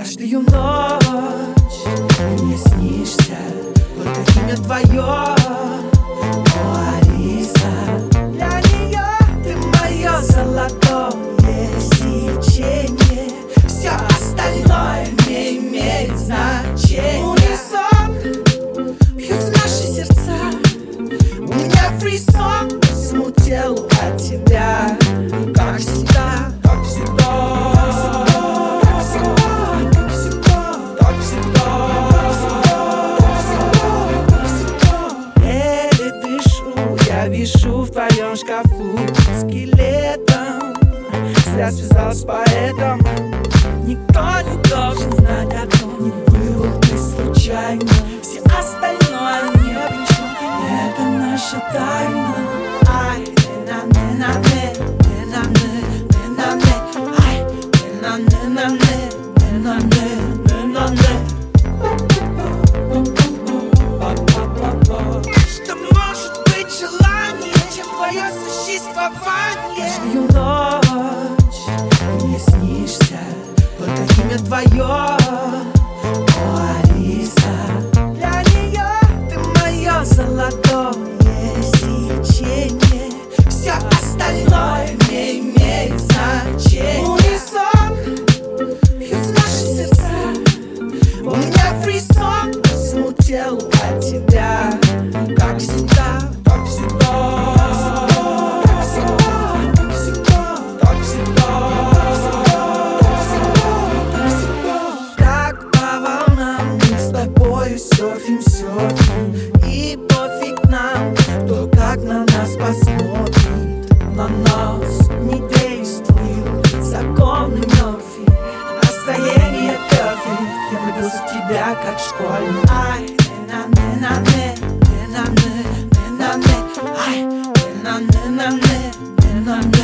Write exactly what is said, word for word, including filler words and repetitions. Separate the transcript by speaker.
Speaker 1: Каждую ночь ты мне снишься, только имя твое, о, Алиса. Для нее ты мое золотое сечение, все остальное не имеет значения. Унисон бьются наши сердца, у меня фрисон по всему телу от тебя. Как всегда, как всегда. Я вишу в твоем шкафу скелетом, зря связался с поэтом. Никто не должен знать о том, не был ты случайно. Все остальное не причем, это наша тайна. Ай, на не на не, не на не, не на не. Ай, не на не на не, не на не, не на не. Что может быть желание, чем твое существование? Каждую ночь ты мне снишься, только имя твое, о, Алиса. Для нее ты мое золотое сечение, все остальное не имеет значения. Унисон бьются наши сердца, у меня фрисон по всему телу от тебя. Как всегда, как всегда, как всегда, как всегда, как всегда. Как по волнам мы с тобою серфим, серфим, и пофиг нам, кто как на нас посмотрит. На нас не действуют законы Мерфи, настроение перфект. Я влюбился в тебя как школьник. Ай, на не на не, не на не, не на не. Ай, не на не на не, не на не.